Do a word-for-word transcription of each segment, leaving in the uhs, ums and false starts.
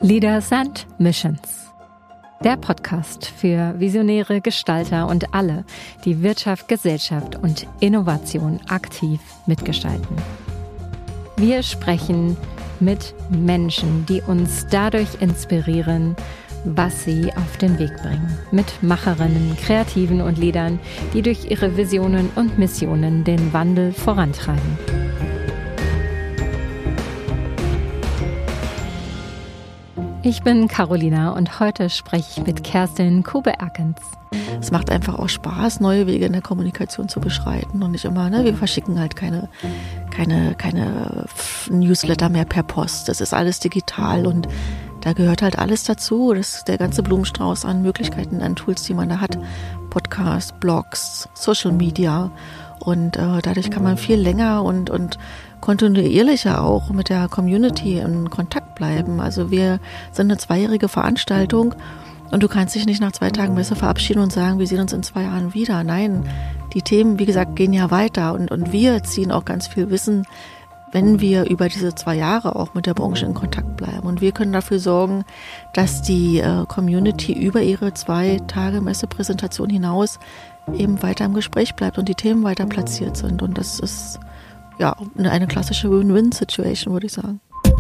Leaders and Missions. Der Podcast für visionäre Gestalter und alle, die Wirtschaft, Gesellschaft und Innovation aktiv mitgestalten. Wir sprechen mit Menschen, die uns dadurch inspirieren, was sie auf den Weg bringen. Mit Macherinnen, Kreativen und Leadern, die durch ihre Visionen und Missionen den Wandel vorantreiben. Ich bin Carolina und heute spreche ich mit Kerstin Kube-Erkens. Es macht einfach auch Spaß, neue Wege in der Kommunikation zu beschreiten und nicht immer, ne, wir verschicken halt keine, keine, keine Newsletter mehr per Post. Das ist alles digital und da gehört halt alles dazu. Das ist der ganze Blumenstrauß an Möglichkeiten, an Tools, die man da hat. Podcasts, Blogs, Social Media und äh, dadurch kann man viel länger und, und kontinuierlicher auch mit der Community in Kontakt bleiben. Also wir sind eine zweijährige Veranstaltung und du kannst dich nicht nach zwei Tagen Messe verabschieden und sagen, wir sehen uns in zwei Jahren wieder. Nein, die Themen, wie gesagt, gehen ja weiter und, und wir ziehen auch ganz viel Wissen, wenn wir über diese zwei Jahre auch mit der Branche in Kontakt bleiben. Und wir können dafür sorgen, dass die äh, Community über ihre zwei Tage Messepräsentation hinaus eben weiter im Gespräch bleibt und die Themen weiter platziert sind. Und das ist ja eine klassische Win-Win-Situation, würde ich sagen.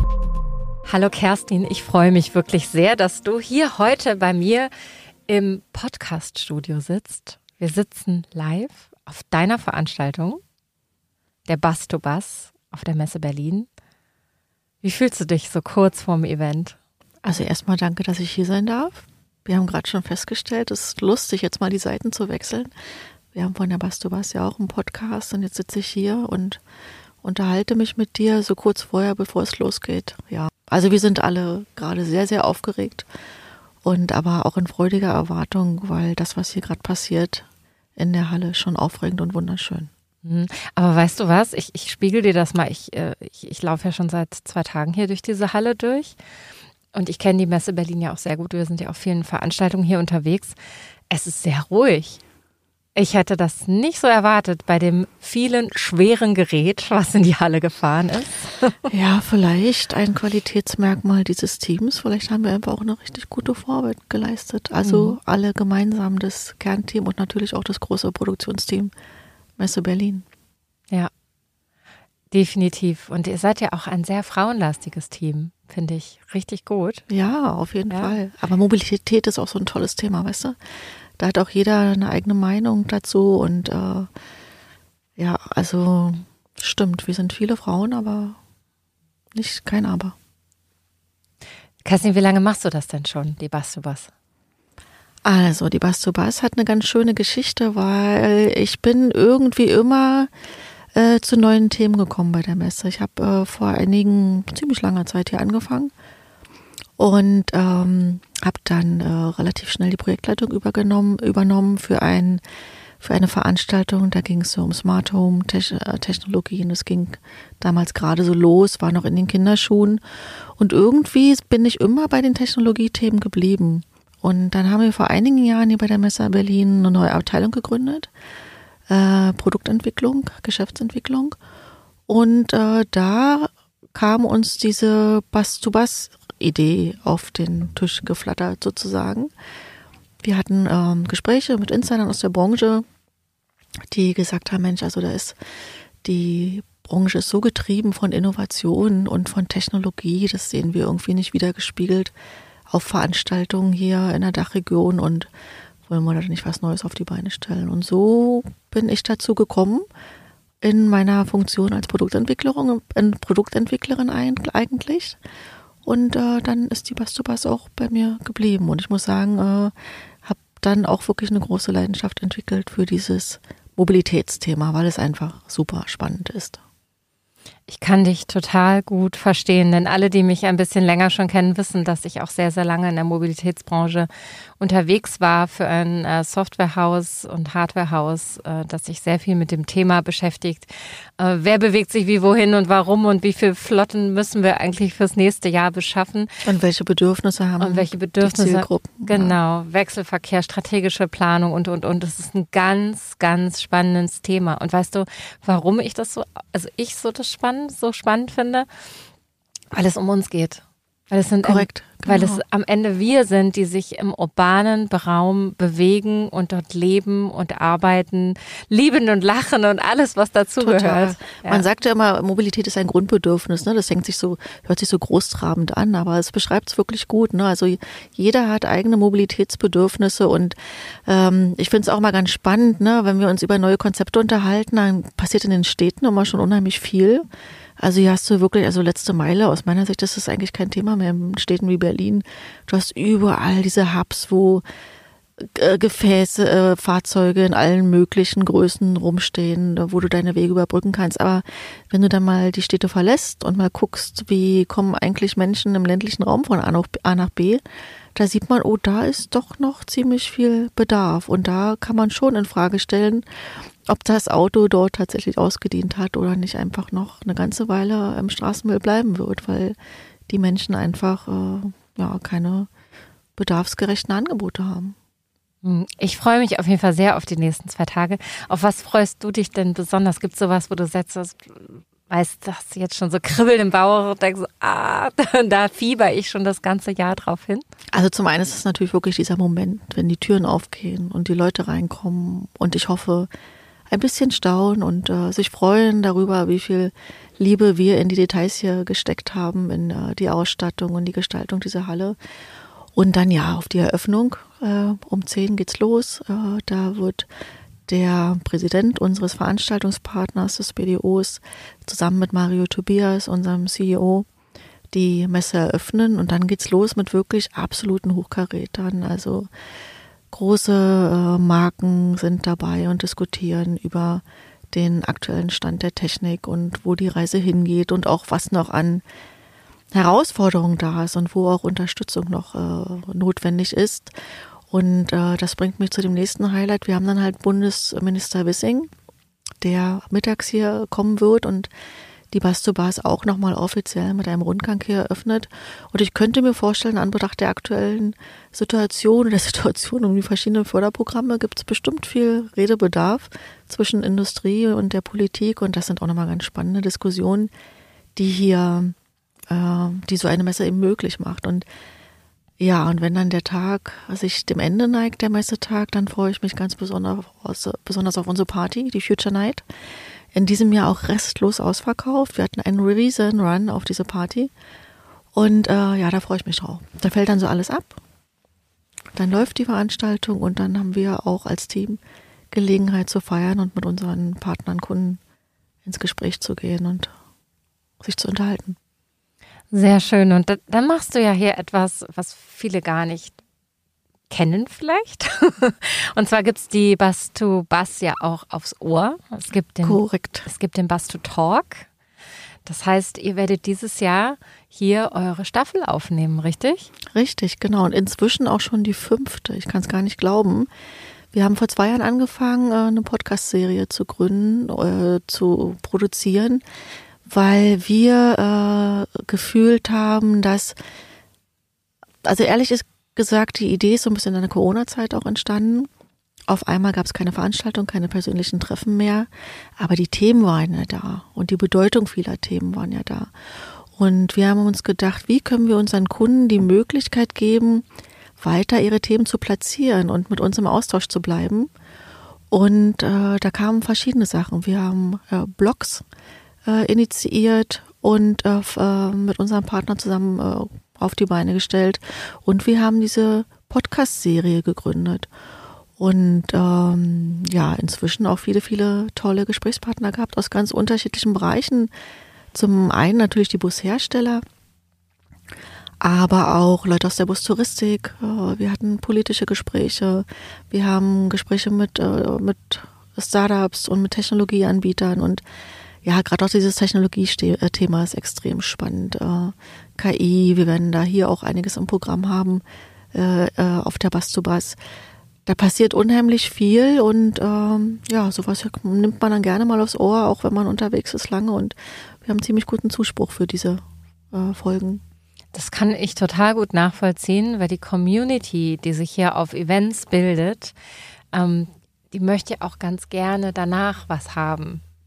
Hallo Kerstin, ich freue mich wirklich sehr, dass du hier heute bei mir im Podcast-Studio sitzt. Wir sitzen live auf deiner Veranstaltung, der Bus to Bus auf der Messe Berlin. Wie fühlst du dich so kurz vorm Event? Also erstmal danke, dass ich hier sein darf. Wir haben gerade schon festgestellt, es ist lustig, jetzt mal die Seiten zu wechseln. Wir haben von der Bus to Bus ja auch einen Podcast und jetzt sitze ich hier und unterhalte mich mit dir so kurz vorher, bevor es losgeht. Ja, also wir sind alle gerade sehr, sehr aufgeregt und aber auch in freudiger Erwartung, weil das, was hier gerade passiert in der Halle, schon aufregend und wunderschön. Aber weißt du was, ich, ich spiegel dir das mal, ich, ich, ich laufe ja schon seit zwei Tagen hier durch diese Halle durch und ich kenne die Messe Berlin ja auch sehr gut, wir sind ja auf vielen Veranstaltungen hier unterwegs. Es ist sehr ruhig. Ich hätte das nicht so erwartet bei dem vielen schweren Gerät, was in die Halle gefahren ist. Ja, vielleicht ein Qualitätsmerkmal dieses Teams. Vielleicht haben wir einfach auch eine richtig gute Vorarbeit geleistet. Also mhm. alle gemeinsam, das Kernteam und natürlich auch das große Produktionsteam Messe Berlin. Ja, definitiv. Und ihr seid ja auch ein sehr frauenlastiges Team, finde ich richtig gut. Ja, auf jeden ja. Fall. Aber Mobilität ist auch so ein tolles Thema, weißt du? Da hat auch jeder eine eigene Meinung dazu und äh, ja, also stimmt, wir sind viele Frauen, aber nicht kein Aber. Kerstin, wie lange machst du das denn schon, die Bus to Bus? Also, die Bus to Bus hat eine ganz schöne Geschichte, weil ich bin irgendwie immer äh, zu neuen Themen gekommen bei der Messe. Ich habe äh, vor einigen, ziemlich langer Zeit hier angefangen und ähm, habe dann äh, relativ schnell die Projektleitung übergenommen, übernommen für, ein, für eine Veranstaltung. Da ging es so um Smart Home Te- Technologien. Es ging damals gerade so los, war noch in den Kinderschuhen und irgendwie bin ich immer bei den Technologiethemen geblieben. Und dann haben wir vor einigen Jahren hier bei der Messe Berlin eine neue Abteilung gegründet, äh, Produktentwicklung, Geschäftsentwicklung. Und äh, da kam uns diese Bus-to-Bus-Idee auf den Tisch geflattert sozusagen. Wir hatten ähm, Gespräche mit Insidern aus der Branche, die gesagt haben, Mensch, also da ist die Branche ist so getrieben von Innovation und von Technologie, das sehen wir irgendwie nicht wiedergespiegelt auf Veranstaltungen hier in der Dachregion und wollen wir da nicht was Neues auf die Beine stellen. Und so bin ich dazu gekommen, in meiner Funktion als Produktentwicklerin, Produktentwicklerin eigentlich. Und äh, dann ist die Bus to Bus auch bei mir geblieben. Und ich muss sagen, äh, habe dann auch wirklich eine große Leidenschaft entwickelt für dieses Mobilitätsthema, weil es einfach super spannend ist. Ich kann dich total gut verstehen, denn alle, die mich ein bisschen länger schon kennen, wissen, dass ich auch sehr, sehr lange in der Mobilitätsbranche unterwegs war für ein äh, Softwarehaus und Hardwarehaus, äh, das sich sehr viel mit dem Thema beschäftigt. Äh, wer bewegt sich wie wohin und warum und wie viele Flotten müssen wir eigentlich fürs nächste Jahr beschaffen? Und welche Bedürfnisse haben und welche Bedürfnisse, die Zielgruppen? Genau, ja. Wechselverkehr, strategische Planung und, und, und. Das ist ein ganz, ganz spannendes Thema. Und weißt du, warum ich das so, also ich so das spannend, so spannend finde? Weil es um uns geht. Weil es sind Korrekt. Genau. Weil es Genau. am Ende wir sind, die sich im urbanen Raum bewegen und dort leben und arbeiten, lieben und lachen und alles, was dazugehört. Ja. Man sagt ja immer, Mobilität ist ein Grundbedürfnis. Ne? Das hängt sich so, hört sich so großtrabend an, aber es beschreibt es wirklich gut. Ne? Also jeder hat eigene Mobilitätsbedürfnisse und ähm, ich finde es auch mal ganz spannend, ne? Wenn wir uns über neue Konzepte unterhalten, dann passiert in den Städten immer schon unheimlich viel. Also hier hast du wirklich, also letzte Meile, aus meiner Sicht ist das eigentlich kein Thema mehr in Städten wie Berlin. Du hast überall diese Hubs, wo äh, Gefäße, äh, Fahrzeuge in allen möglichen Größen rumstehen, wo du deine Wege überbrücken kannst. Aber wenn du dann mal die Städte verlässt und mal guckst, wie kommen eigentlich Menschen im ländlichen Raum von A nach, A nach B, da sieht man, oh, da ist doch noch ziemlich viel Bedarf. Und da kann man schon in Frage stellen, ob das Auto dort tatsächlich ausgedient hat oder nicht einfach noch eine ganze Weile im Straßenmüll bleiben wird, weil die Menschen einfach äh, ja keine bedarfsgerechten Angebote haben. Ich freue mich auf jeden Fall sehr auf die nächsten zwei Tage. Auf was freust du dich denn besonders? Gibt es sowas, wo du setzt, weißt, dass du jetzt schon so kribbelt im Bauch und denkst, ah, da fieber ich schon das ganze Jahr drauf hin? Also zum einen ist es natürlich wirklich dieser Moment, wenn die Türen aufgehen und die Leute reinkommen und ich hoffe, ein bisschen staunen und äh, sich freuen darüber, wie viel Liebe wir in die Details hier gesteckt haben, in äh, die Ausstattung und die Gestaltung dieser Halle. Und dann ja, auf die Eröffnung, äh, um zehn geht's los. Äh, da wird der Präsident unseres Veranstaltungspartners des B D Os zusammen mit Mario Tobias, unserem C E O, die Messe eröffnen. Und dann geht's los mit wirklich absoluten Hochkarätern. Also große äh, Marken sind dabei und diskutieren über den aktuellen Stand der Technik und wo die Reise hingeht und auch was noch an Herausforderungen da ist und wo auch Unterstützung noch äh, notwendig ist. Und äh, das bringt mich zu dem nächsten Highlight. Wir haben dann halt Bundesminister Wissing, der mittags hier kommen wird und die Bus to Bus auch nochmal offiziell mit einem Rundgang hier eröffnet. Und ich könnte mir vorstellen, an Betracht der aktuellen Situation, der Situation um die verschiedenen Förderprogramme, gibt es bestimmt viel Redebedarf zwischen Industrie und der Politik. Und das sind auch nochmal ganz spannende Diskussionen, die hier, äh, die so eine Messe eben möglich macht. Und ja, und wenn dann der Tag sich dem Ende neigt, der Messetag, dann freue ich mich ganz besonders, besonders auf unsere Party, die Future Night. In diesem Jahr auch restlos ausverkauft. Wir hatten einen riesen Run auf diese Party. Und äh, ja, da freue ich mich drauf. Da fällt dann so alles ab. Dann läuft die Veranstaltung und dann haben wir auch als Team Gelegenheit zu feiern und mit unseren Partnern, Kunden ins Gespräch zu gehen und sich zu unterhalten. Sehr schön. Und da, dann machst du ja hier etwas, was viele gar nicht kennen vielleicht. Und zwar gibt es die Bus to Bus ja auch aufs Ohr. Es gibt den, Korrekt. Es gibt den Bus to Talk. Das heißt, ihr werdet dieses Jahr hier eure Staffel aufnehmen, richtig? Richtig, genau. Und inzwischen auch schon die fünfte. Ich kann es gar nicht glauben. Wir haben vor zwei Jahren angefangen, eine Podcast-Serie zu gründen, äh, zu produzieren, weil wir äh, gefühlt haben, dass, also ehrlich ist gesagt, die Idee ist so ein bisschen in der Corona-Zeit auch entstanden. Auf einmal gab es keine Veranstaltung, keine persönlichen Treffen mehr, aber die Themen waren ja da und die Bedeutung vieler Themen waren ja da. Und wir haben uns gedacht, wie können wir unseren Kunden die Möglichkeit geben, weiter ihre Themen zu platzieren und mit uns im Austausch zu bleiben. Und äh, da kamen verschiedene Sachen. Wir haben äh, Blogs äh, initiiert und äh, mit unserem Partner zusammen äh, auf die Beine gestellt und wir haben diese Podcast-Serie gegründet und ähm, ja, inzwischen auch viele, viele tolle Gesprächspartner gehabt aus ganz unterschiedlichen Bereichen. Zum einen natürlich die Bushersteller, aber auch Leute aus der Bustouristik. Wir hatten politische Gespräche, wir haben Gespräche mit, mit Startups und mit Technologieanbietern und ja, gerade auch dieses Technologie-Thema ist extrem spannend. K I, wir werden da hier auch einiges im Programm haben äh, auf der Bus to Bus. Da passiert unheimlich viel und ähm, ja, sowas nimmt man dann gerne mal aufs Ohr, auch wenn man unterwegs ist lange und wir haben ziemlich guten Zuspruch für diese äh, Folgen. Das kann ich total gut nachvollziehen, weil die Community, die sich hier auf Events bildet, ähm, die möchte auch ganz gerne danach was haben.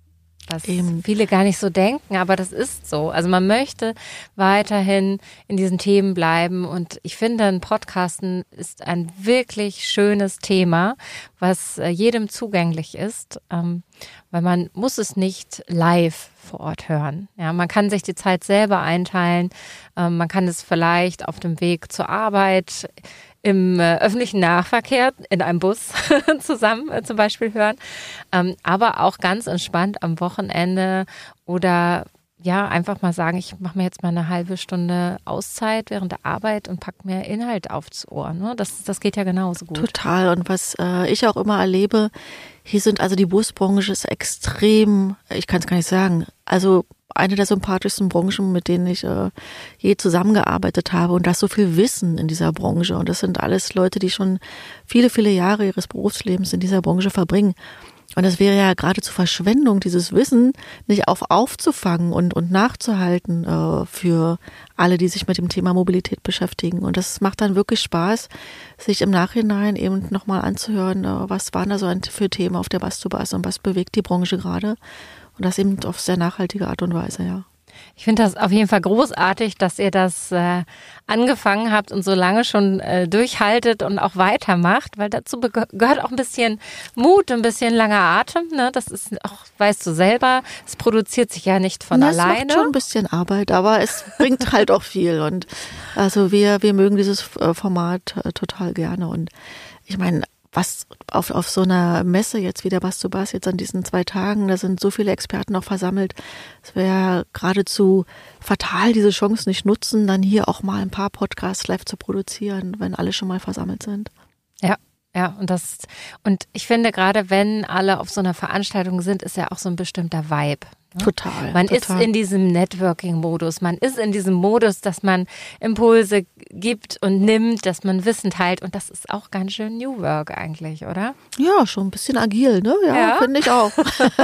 was Eben. viele gar nicht so denken, aber das ist so. Also man möchte weiterhin in diesen Themen bleiben und ich finde, ein Podcasten ist ein wirklich schönes Thema, was jedem zugänglich ist, ähm, weil man muss es nicht live vor Ort hören. Ja, man kann sich die Zeit selber einteilen, ähm, man kann es vielleicht auf dem Weg zur Arbeit im äh, öffentlichen Nahverkehr, in einem Bus zusammen äh, zum Beispiel hören, ähm, aber auch ganz entspannt am Wochenende oder ja, einfach mal sagen, ich mache mir jetzt mal eine halbe Stunde Auszeit während der Arbeit und pack mir Inhalt aufs Ohr. Ne? Das, das geht ja genauso gut. Total. Und was äh, ich auch immer erlebe, hier sind also die Busbranche ist extrem, ich kann es gar nicht sagen, also eine der sympathischsten Branchen, mit denen ich äh, je zusammengearbeitet habe und da ist so viel Wissen in dieser Branche und das sind alles Leute, die schon viele, viele Jahre ihres Berufslebens in dieser Branche verbringen. Und es wäre ja geradezu Verschwendung, dieses Wissen nicht auf aufzufangen und, und nachzuhalten äh, für alle, die sich mit dem Thema Mobilität beschäftigen. Und das macht dann wirklich Spaß, sich im Nachhinein eben nochmal anzuhören, äh, was waren da so für Themen auf der Bus-to-Bus und was bewegt die Branche gerade. Und das eben auf sehr nachhaltige Art und Weise, ja. Ich finde das auf jeden Fall großartig, dass ihr das äh, angefangen habt und so lange schon äh, durchhaltet und auch weitermacht, weil dazu gehört auch ein bisschen Mut, ein bisschen langer Atem. Ne? Das ist auch, weißt du selber, es produziert sich ja nicht von Na, alleine. Es macht schon ein bisschen Arbeit, aber es bringt halt auch viel. Und also wir, wir mögen dieses Format äh, total gerne. Und ich meine, was auf, auf so einer Messe jetzt wie der Bus-to-Bus jetzt an diesen zwei Tagen, da sind so viele Experten noch versammelt. Es wäre geradezu fatal, diese Chance nicht nutzen, dann hier auch mal ein paar Podcasts live zu produzieren, wenn alle schon mal versammelt sind. Ja. Ja, und das, und ich finde, gerade wenn alle auf so einer Veranstaltung sind, ist ja auch so ein bestimmter Vibe. Ne? Total. Man total. ist in diesem Networking-Modus, man ist in diesem Modus, dass man Impulse gibt und nimmt, dass man Wissen teilt und das ist auch ganz schön New Work eigentlich, oder? Ja, schon ein bisschen agil, ne? Ja, ja. finde ich auch.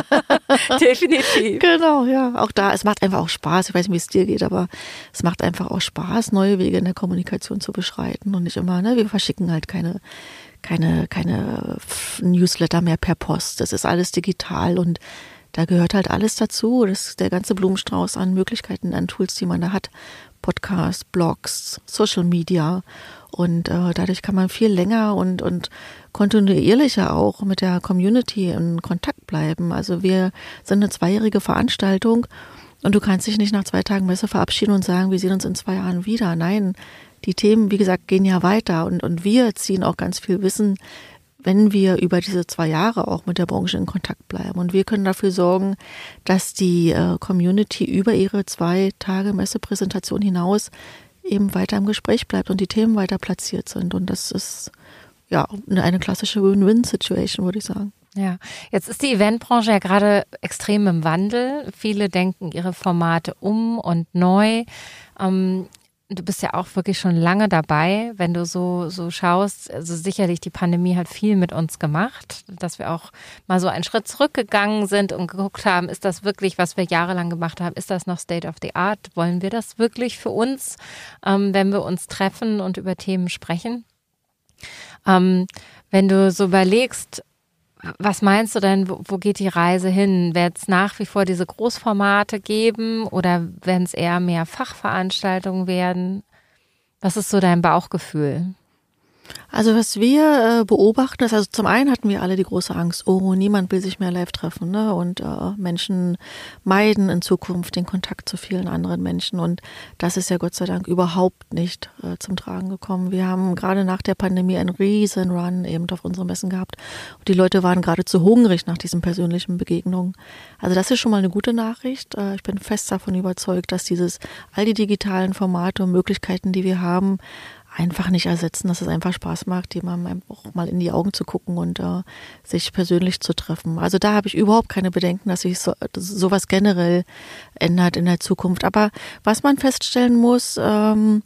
Definitiv. Genau, ja. Auch da, es macht einfach auch Spaß. Ich weiß nicht, wie es dir geht, aber es macht einfach auch Spaß, neue Wege in der Kommunikation zu beschreiten und nicht immer, ne? Wir verschicken halt keine keine keine Newsletter mehr per Post. Das ist alles digital und da gehört halt alles dazu. Das ist der ganze Blumenstrauß an Möglichkeiten, an Tools, die man da hat. Podcasts, Blogs, Social Media und äh, dadurch kann man viel länger und und kontinuierlicher auch mit der Community in Kontakt bleiben. Also wir sind eine zweijährige Veranstaltung und du kannst dich nicht nach zwei Tagen Messe verabschieden und sagen, wir sehen uns in zwei Jahren wieder. Nein, die Themen, wie gesagt, gehen ja weiter und, und wir ziehen auch ganz viel Wissen, wenn wir über diese zwei Jahre auch mit der Branche in Kontakt bleiben. Und wir können dafür sorgen, dass die äh, Community über ihre zwei Tage Messepräsentation hinaus eben weiter im Gespräch bleibt und die Themen weiter platziert sind. Und das ist ja eine klassische Win-Win-Situation, würde ich sagen. Ja, jetzt ist die Eventbranche ja gerade extrem im Wandel. Viele denken ihre Formate um und neu. Ähm, Du bist ja auch wirklich schon lange dabei, wenn du so so schaust. Also sicherlich die Pandemie hat viel mit uns gemacht, dass wir auch mal so einen Schritt zurückgegangen sind und geguckt haben, ist das wirklich, was wir jahrelang gemacht haben, ist das noch State of the Art? Wollen wir das wirklich für uns, ähm, wenn wir uns treffen und über Themen sprechen? Ähm, wenn du so überlegst, was meinst du denn, wo, wo geht die Reise hin? Wird es nach wie vor diese Großformate geben oder werden es eher mehr Fachveranstaltungen werden? Was ist so dein Bauchgefühl? Also was wir äh, beobachten ist, also zum einen hatten wir alle die große Angst, oh, niemand will sich mehr live treffen, ne? Und äh, Menschen meiden in Zukunft den Kontakt zu vielen anderen Menschen und das ist ja Gott sei Dank überhaupt nicht äh, zum Tragen gekommen. Wir haben gerade nach der Pandemie einen riesen Run eben auf unsere Messen gehabt und die Leute waren geradezu hungrig nach diesen persönlichen Begegnungen. Also das ist schon mal eine gute Nachricht. Äh, ich bin fest davon überzeugt, dass dieses all die digitalen Formate und Möglichkeiten, die wir haben, einfach nicht ersetzen, dass es einfach Spaß macht, jemandem auch mal in die Augen zu gucken und äh, sich persönlich zu treffen. Also da habe ich überhaupt keine Bedenken, dass sich so, sowas generell ändert in der Zukunft. Aber was man feststellen muss, ähm,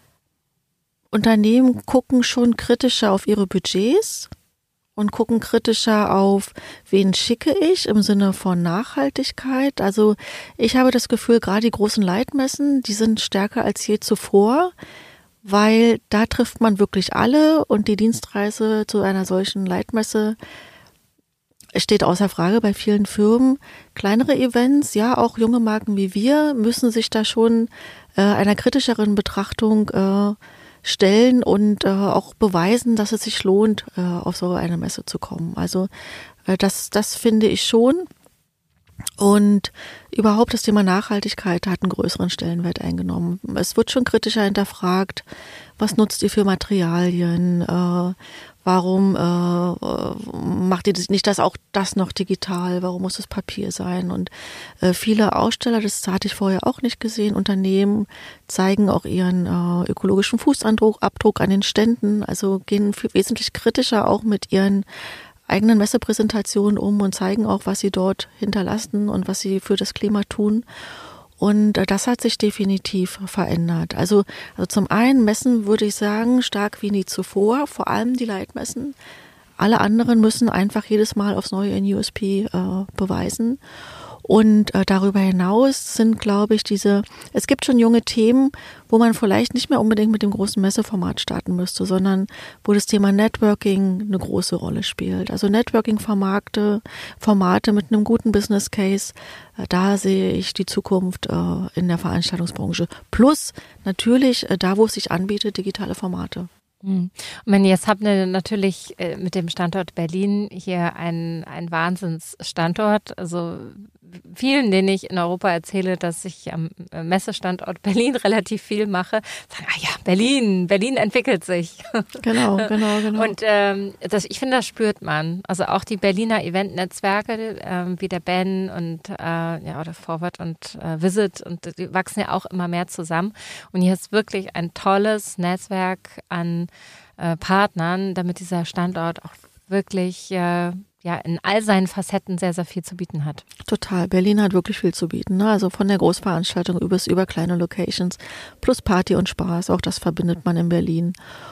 Unternehmen gucken schon kritischer auf ihre Budgets und gucken kritischer auf, wen schicke ich im Sinne von Nachhaltigkeit. Also ich habe das Gefühl, gerade die großen Leitmessen, die sind stärker als je zuvor, weil da trifft man wirklich alle und die Dienstreise zu einer solchen Leitmesse es steht außer Frage bei vielen Firmen, kleinere Events, ja, auch junge Marken wie wir, müssen sich da schon äh, einer kritischeren Betrachtung äh, stellen und äh, auch beweisen, dass es sich lohnt, äh, auf so eine Messe zu kommen. Also äh, das, das finde ich schon. Und überhaupt das Thema Nachhaltigkeit hat einen größeren Stellenwert eingenommen. Es wird schon kritischer hinterfragt, was nutzt ihr für Materialien, äh, warum äh, macht ihr das, nicht das auch das noch digital, warum muss es Papier sein? Und äh, viele Aussteller, das hatte ich vorher auch nicht gesehen, Unternehmen zeigen auch ihren äh, ökologischen Fußabdruck Abdruck an den Ständen, also gehen viel, wesentlich kritischer auch mit ihren eigenen Messepräsentationen um und zeigen auch, was sie dort hinterlassen und was sie für das Klima tun. Und das hat sich definitiv verändert. Also, also zum einen Messen würde ich sagen, stark wie nie zuvor, vor allem die Leitmessen. Alle anderen müssen einfach jedes Mal aufs Neue ein U S P äh, beweisen. Und äh, darüber hinaus sind, glaube ich, diese, es gibt schon junge Themen, wo man vielleicht nicht mehr unbedingt mit dem großen Messeformat starten müsste, sondern wo das Thema Networking eine große Rolle spielt. Also Networking-Formate, Formate mit einem guten Business Case, äh, da sehe ich die Zukunft äh, in der Veranstaltungsbranche. Plus natürlich äh, da, wo es sich anbietet, digitale Formate. Und wenn jetzt habt ihr natürlich mit dem Standort Berlin hier einen, einen Wahnsinnsstandort. Also vielen, denen ich in Europa erzähle, dass ich am Messestandort Berlin relativ viel mache, sagen, ah ja, Berlin, Berlin entwickelt sich. Genau, genau, genau. Und ähm, das, ich finde, das spürt man. Also auch die Berliner Eventnetzwerke, ähm, wie der Ben und äh, ja oder Forward und äh, Visit, und die wachsen ja auch immer mehr zusammen. Und hier ist wirklich ein tolles Netzwerk an äh, Partnern, damit dieser Standort auch wirklich äh, ja in all seinen Facetten sehr, sehr viel zu bieten hat. Total. Berlin hat wirklich viel zu bieten, ne? Also von der Großveranstaltung übers über kleine Locations plus Party und Spaß. Auch das verbindet man in Berlin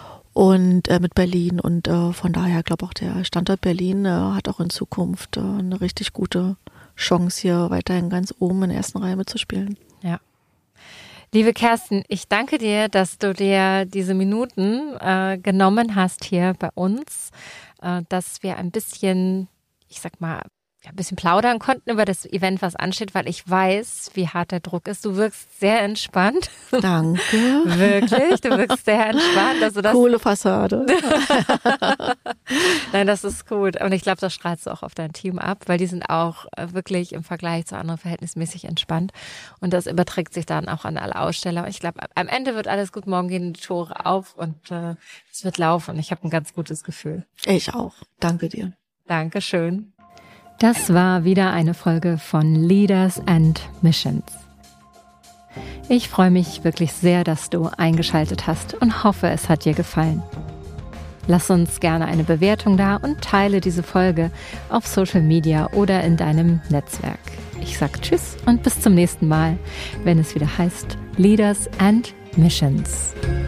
und äh, mit Berlin. Und äh, von daher glaube ich auch der Standort Berlin äh, hat auch in Zukunft äh, eine richtig gute Chance, hier weiterhin ganz oben in der ersten Reihe mitzuspielen. Ja. Liebe Kerstin, ich danke dir, dass du dir diese Minuten äh, genommen hast hier bei uns, äh, dass wir ein bisschen, ich sag mal, ja, ein bisschen plaudern konnten über das Event, was ansteht, weil ich weiß, wie hart der Druck ist. Du wirkst sehr entspannt. Danke. Wirklich, du wirkst sehr entspannt. Also das coole Fassade. Nein, das ist gut. Und ich glaube, das strahlst du auch auf dein Team ab, weil die sind auch wirklich im Vergleich zu anderen verhältnismäßig entspannt. Und das überträgt sich dann auch an alle Aussteller. Und ich glaube, am Ende wird alles gut. Morgen gehen die Tore auf und äh, es wird laufen. Ich habe ein ganz gutes Gefühl. Ich auch. Danke dir. Dankeschön. Das war wieder eine Folge von Leaders and Missions. Ich freue mich wirklich sehr, dass du eingeschaltet hast und hoffe, es hat dir gefallen. Lass uns gerne eine Bewertung da und teile diese Folge auf Social Media oder in deinem Netzwerk. Ich sage Tschüss und bis zum nächsten Mal, wenn es wieder heißt Leaders and Missions.